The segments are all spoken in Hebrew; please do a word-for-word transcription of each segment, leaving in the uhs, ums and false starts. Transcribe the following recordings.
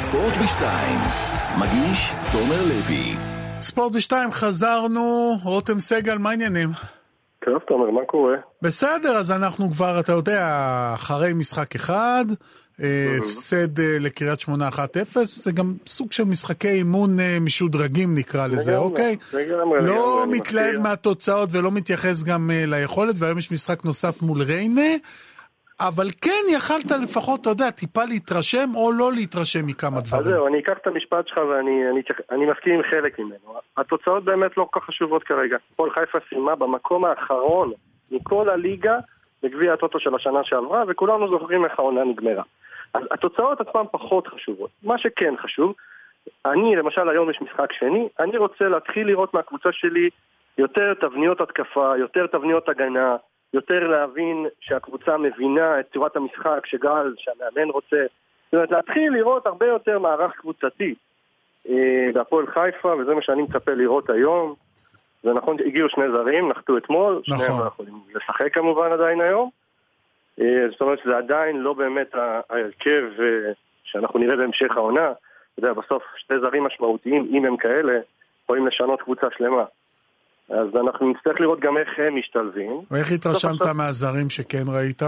ספורט בשתיים, מגיש תומר לוי. ספורט בשתיים, חזרנו. רותם סגל, מה העניינים? טוב, תומר, מה קורה? בסדר, אז אנחנו כבר, אתה יודע, אחרי משחק אחד, הפסד לקריית שמונה אחת אפס, זה גם סוג של משחקי אימון משודרגים נקרא לזה, אוקיי? לא מתלהב מהתוצאות ולא מתייחס גם ליכולת, והיום יש משחק נוסף מול ריינה, אבל כן יכלת לפחות, אתה יודע, טיפה להתרשם או לא להתרשם מכמה דברים. אז זהו, אני אקח את המשפט שלך ואני אני, אני מסכים עם חלק ממנו. התוצאות באמת לא כל כך חשובות כרגע. הפועל חיפה סיימה במקום האחרון מכל הליגה בגביע הטוטו של השנה שעברה, וכולנו זוכרים איך העונה נגמרה. אז התוצאות עצמן פחות חשובות. מה שכן חשוב, אני למשל היום יש משחק שני, אני רוצה להתחיל לראות מהקבוצה שלי יותר תבניות התקפה, יותר תבניות הגנה, יותר להבין שהקבוצה מבינה את צורת המשחק שגל, שהמאמן רוצה. זאת אומרת, להתחיל לראות הרבה יותר מערך קבוצתי בהפועל חיפה, וזה מה שאני מצפה לראות היום. זה נכון, הגיעו שני זרים, נחתו אתמול, נכון. שניהם יכולים לשחק כמובן עדיין היום. זאת אומרת שזה עדיין לא באמת ההרכב שאנחנו נראה בהמשך העונה. אתה יודע, בסוף שתי זרים משמעותיים, אם הם כאלה, יכולים לשנות קבוצה שלמה. אז אנחנו נצטרך לראות גם איך הם משתלבים. ואיך התרשמת מהזרים שכן ראית?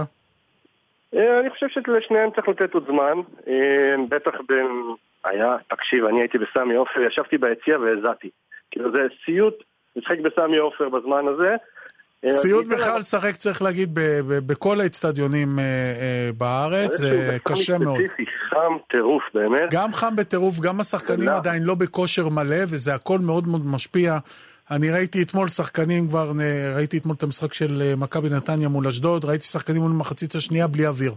אני חושב שלשניהם צריך לתת עוד זמן. בטח היה, תקשיב, אני הייתי בסמי אופר, ישבתי ביציע והזעתי. כאילו זה סיוט, לשחק בסמי אופר בזמן הזה. סיוט בכלל שחק צריך להגיד בכל האצטדיונים בארץ, זה קשה מאוד. חם טירוף באמת. גם חם בטירוף, גם השחקנים עדיין לא בכושר מלא, וזה הכל מאוד מאוד משפיע. אני ראיתי אתמול שחקנים כבר, ראיתי אתמול את המשחק של מכבי נתניה מול אשדוד, ראיתי שחקנים מול מחצית השנייה בלי אוויר.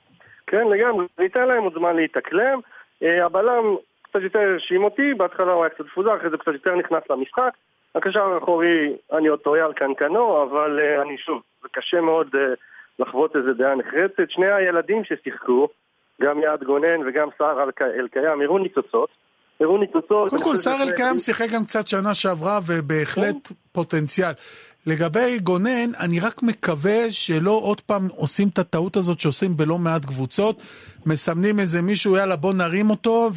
כן, לגמרי, ניתן להם עוד זמן להתאקלם. הבלם קצת יותר הרשים אותי, בהתחלה הוא היה קצת פוזר, אחרי זה קצת יותר נכנס למשחק. הקשר האחורי, אני עוד טויאר קנקנו, אבל אני שוב, זה קשה מאוד לחוות איזה דעה נחרצת. שני הילדים ששיחקו, גם יעד גונן וגם סער אלקיים, הראו ניצוצות. הראו ניצוצות. קודם כל, סער אלקיים שיחק גם קצת שנה שעברה, ובהחלט פוטנציאל. לגבי גונן, אני רק מקווה שלא עוד פעם עושים את הטעות הזאת שעושים בלא מעט קבוצות, מסמנים איזה מישהו, יאללה בוא נרים אותו,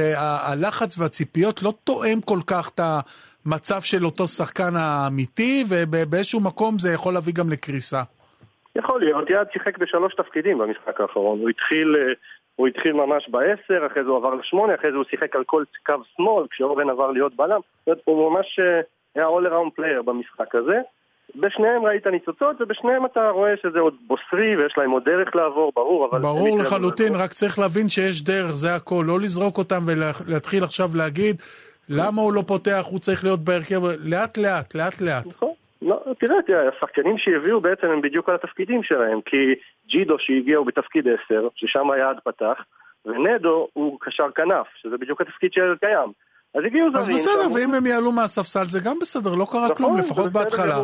והלחץ והציפיות לא תואם כל כך את המצב של אותו שחקן האמיתי, ובאיזשהו מקום זה יכול להביא גם לקריסה. יכול להיות, יעד שיחק בשלוש תפקידים במשחק האחרון, הוא התחיל, הוא התחיל ממש בעשר, אחרי זה הוא עבר לשמונה, אחרי זה הוא שיחק על כל קו שמאל, כשאורן עבר להיות בלם, הוא ממש היה all around player במשחק הזה. בשניהם ראית ניצוצות, ובשניהם אתה רואה שזה עוד בוסרי, ויש להם עוד דרך לעבור, ברור. אבל ברור לחלוטין, רק צריך להבין שיש דרך, זה הכל, לא לזרוק אותם ולהתחיל עכשיו להגיד, למה הוא לא פותח, הוא צריך להיות בהרכב, לאט לאט, לאט לאט. נכון. לא, תראה, תראה, השחקנים שהביאו בעצם הם בדיוק על התפקידים שלהם, כי ג'ידו שהגיע הוא בתפקיד עשר, ששם היעד פתח, ונדו הוא קשר כנף, שזה בדיוק התפקיד של קיים. אז הגיעו זרים. אז בסדר, ואם הם יעלו מהספסל זה גם בסדר, לא קרה כלום, לפחות בהתחלה.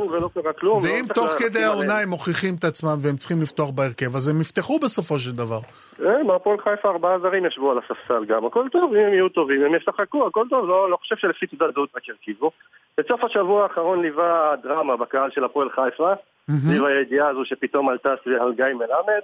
ואם תוך כדי העונה הם מוכיחים את עצמם והם צריכים לפתוח בהרכב, אז הם יפתחו בסופו של דבר. בהפועל חיפה ארבעה זרים ישבו על הספסל גם, הכל טוב, אם הם יהיו טובים, הם ישחקו, הכל טוב, לא חושב שלפי תעודת זהות רק ירכיבו. בסוף השבוע האחרון ליווה דרמה בקהל של הפועל חיפה, סביב הידיעה הזו שפתאום עלתה על גיא מלמד.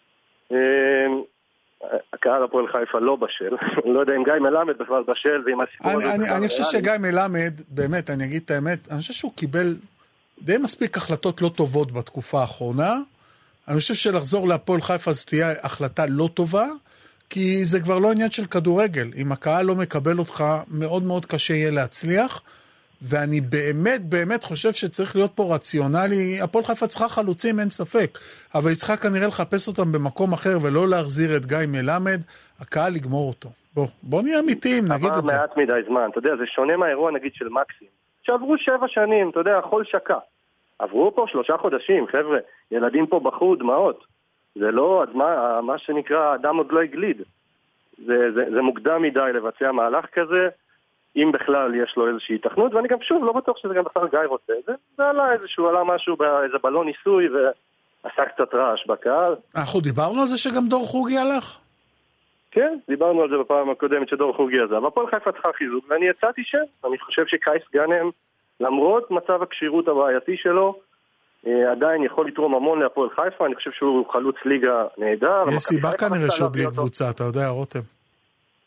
הקהל הפועל חיפה לא בשל, לא יודע אם גיא מלמד בכלל בשל, ואם הסיפור הזה... אני חושב שגיא מלמד, באמת, אני אגיד את האמת, אני חושב שהוא קיבל די מספיק החלטות לא טובות בתקופה האחרונה. אני חושב שלחזור להפועל חיפה זו תהיה החלטה לא טובה, כי זה כבר לא עניין של כדורגל. אם הקהל לא מקבל אותך, מאוד מאוד קשה יהיה להצליח, ואני באמת באמת חושב שצריך להיות פה רציונלי. הפועל חיפה צריכה חלוצים, אין ספק, אבל היא צריכה כנראה לחפש אותם במקום אחר ולא להחזיר את גיא מלמד, הקהל יגמור אותו. בוא, בוא נהיה אמיתיים, נגיד את זה. עבר מעט מדי זמן, אתה יודע, זה שונה מהאירוע נגיד של מקסים, שעברו שבע שנים, אתה יודע, חול שקע. עברו פה שלושה חודשים, חבר'ה, ילדים פה בחו דמעות. זה לא, מה, מה שנקרא, אדם עוד לא הגליד. זה, זה, זה מוקדם מדי לבצע מהלך כזה, אם בכלל יש לו איזושהי תכנות, ואני גם שוב לא בטוח שזה גם בכלל גיא רוצה את זה. זה עלה איזשהו, עלה משהו באיזה בלון ניסוי, ועשה קצת רעש בקהל. אנחנו דיברנו על זה שגם דור חוגי הלך? כן, דיברנו על זה בפעם הקודמת שדור חוגי עזב. הפועל חיפה צריכה חיזוק, ואני יצאתי שם. אני חושב שקייס גאנם, למרות מצב הקשירות הבעייתי שלו, עדיין יכול לתרום המון להפועל חיפה. אני חושב שהוא חלוץ ליגה נהדר. יש סיבה כנראה שהוא בלי קבוצה, אתה יודע, רותם.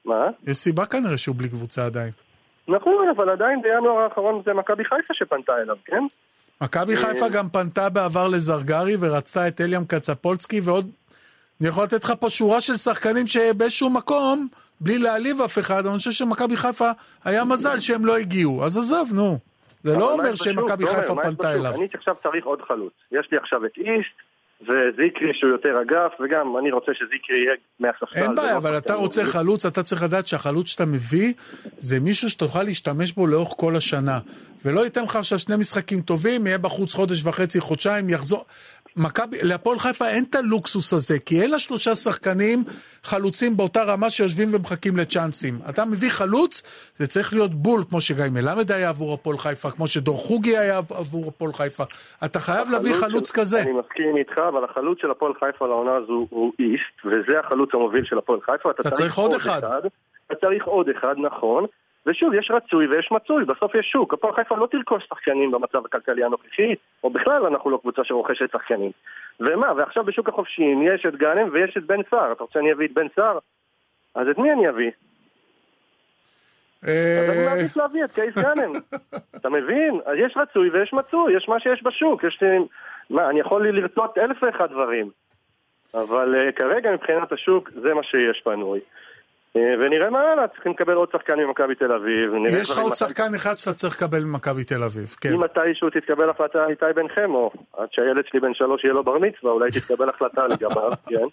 מה? יש סיבה כנראה שהוא בלי קבוצה עדיין. נכון, אבל עדיין בינואר האחרון זה מכבי חיפה שפנתה אליו, כן? מכבי חיפה גם פנתה בעבר לזרגרי ורצתה את אליאם קצפולסקי ועוד, אני יכול לתת לך פה שורה של שחקנים שבאיזשהו מקום, בלי להעליב אף אחד, אני חושב שמכבי חיפה היה מזל שהם לא הגיעו, אז עזוב, נו. זה לא אומר שמכבי חיפה פנתה אליו. אני עכשיו צריך עוד חלוץ. יש לי עכשיו את איסט, וזיקרי שהוא יותר אגף, וגם אני רוצה שזיקרי יהיה מהספסל. אין בעיה, אבל אתה רוצה חלוץ, אתה צריך לדעת שהחלוץ שאתה מביא, זה מישהו שתוכל להשתמש בו לאורך כל השנה. ולא ייתן לך עכשיו שני משחקים טובים, יהיה בחוץ חודש וחצי, חודשיים, יחזור. מכבי, להפועל חיפה אין את הלוקסוס הזה, כי אין לה שלושה שחקנים חלוצים באותה רמה שיושבים ומחכים לצ'אנסים. אתה מביא חלוץ, זה צריך להיות בול, כמו שגיא מלמד היה עבור הפועל חיפה, כמו שדור חוגי היה עבור הפועל חיפה. אתה חייב להביא חלוץ של, כזה. אני מסכים איתך, אבל החלוץ של הפועל חיפה לעונה הזו הוא איסט, וזה החלוץ המוביל של הפועל חיפה. אתה, אתה צריך, צריך עוד אחד. אחד. אתה צריך עוד אחד, נכון. ושוב, יש רצוי ויש מצוי, בסוף יש שוק. הפועל חיפה לא תרכוש שחקנים במצב הכלכלי הנוכחי, או בכלל אנחנו לא קבוצה שרוכשת שחקנים. ומה, ועכשיו בשוק החופשיים יש את גאנם ויש את בן סער. אתה רוצה שאני אביא את בן סער? אז את מי אני אביא? אז אני מעדיף להביא את קייס גאנם. אתה מבין? אז יש רצוי ויש מצוי, יש מה שיש בשוק. יש... מה, אני יכול לרצות אלף ואחד דברים. אבל כרגע מבחינת השוק זה מה שיש פנוי. ונראה מה הלאה, צריכים לקבל עוד שחקן ממכבי תל אביב. יש לך עוד שחקן אחד שאתה צריך לקבל ממכבי תל אביב, כן. אם מתישהו תתקבל החלטה איתי בן חמו, עד שהילד שלי בן שלוש יהיה לו בר מצווה, אולי תתקבל החלטה לגביו, כן.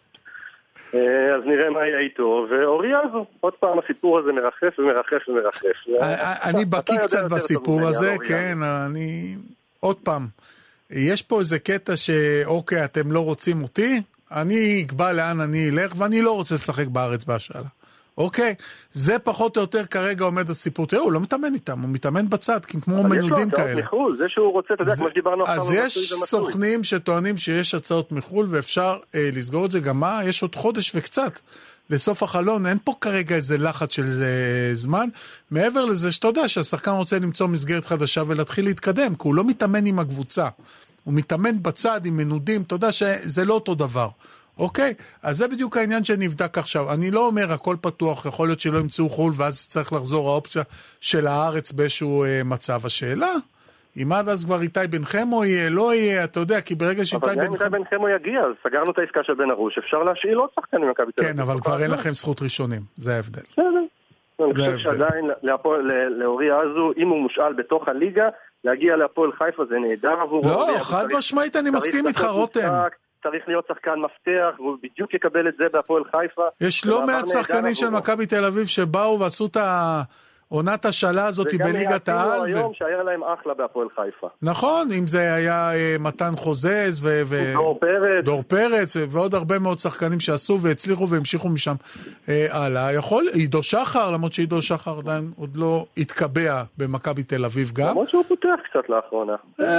אז נראה מה יהיה איתו, ואורי הזו, עוד פעם הסיפור הזה מרחף ומרחף ומרחף. אני בקיא קצת בסיפור הזה, כן, אני... עוד פעם, יש פה איזה קטע שאוקיי, אתם לא רוצים אותי, אני אקבע לאן אני אלך, ואני לא רוצה לשחק בארץ בהשאלה. אוקיי, זה פחות או יותר כרגע עומד הסיפור. תראו, הוא לא מתאמן איתם, הוא מתאמן בצד, כמו מנודים כאלה. מחול, זה שהוא רוצה, אתה יודע, כמו שדיברנו עכשיו. אז יש סוכנים שטוענים שיש הצעות מחול, ואפשר אה, לסגור את זה גם מה, יש עוד חודש וקצת לסוף החלון, אין פה כרגע איזה לחץ של אה, זמן, מעבר לזה שאתה יודע שהשחקן רוצה למצוא מסגרת חדשה ולהתחיל להתקדם, כי הוא לא מתאמן עם הקבוצה, הוא מתאמן בצד עם מנודים, אתה יודע שזה לא אותו דבר. אוקיי, אז זה בדיוק העניין שנבדק עכשיו. אני לא אומר הכל פתוח, יכול להיות שלא ימצאו חול, ואז צריך לחזור האופציה של הארץ באיזשהו אה, מצב. השאלה, אם עד אז כבר איתי בן חמו יהיה, לא יהיה, אתה יודע, כי ברגע שאיתי בן חמו... אבל גם איתי בן חמו יגיע, אז סגרנו את העסקה של בן ארוש, אפשר להשאיל עוד שחקנים ממכבי תל אביב. כן, אבל כבר אין לכם זכות ראשונים, זה ההבדל. בסדר. אני חושב שעדיין לאורי הזו, אם הוא מושאל בתוך הליגה, להגיע להפועל חיפה זה נהדר עבורו. לא, חד משמעית, אני מסכים איתך, רותם. צריך להיות שחקן מפתח, והוא בדיוק יקבל את זה בהפועל חיפה. יש לא מעט שחקנים של מכבי תל אביב שבאו ועשו את העונת השאלה הזאת בליגת העל. וגם יעשינו היום שהיה להם אחלה בהפועל חיפה. נכון, אם זה היה מתן חוזז דור פרץ. דור פרץ ועוד הרבה מאוד שחקנים שעשו והצליחו והמשיכו משם הלאה. יכול, עידו שחר, למרות שעידו שחר עדיין עוד לא התקבע במכבי תל אביב גם. למרות שהוא פותח קצת לאחרונה.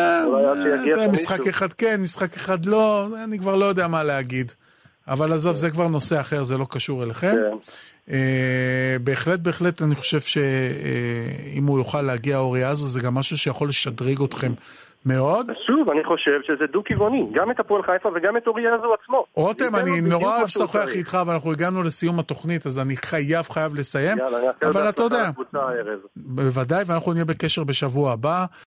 משחק אחד כן, משחק אחד לא, אני כבר לא יודע מה להגיד. אבל עזוב, זה כבר נושא אחר, זה לא קשור אליכם. בהחלט, בהחלט, אני חושב שאם הוא יוכל להגיע אורי הזו, זה גם משהו שיכול לשדרג אתכם מאוד. שוב, אני חושב שזה דו-כיווני, גם את הפועל חיפה וגם את אורי הזו עצמו. רותם, אני נורא אוהב לשוחח איתך, ואנחנו הגענו לסיום התוכנית, אז אני חייב, חייב לסיים. אבל אתה יודע, בוודאי, ואנחנו נהיה בקשר בשבוע הבא.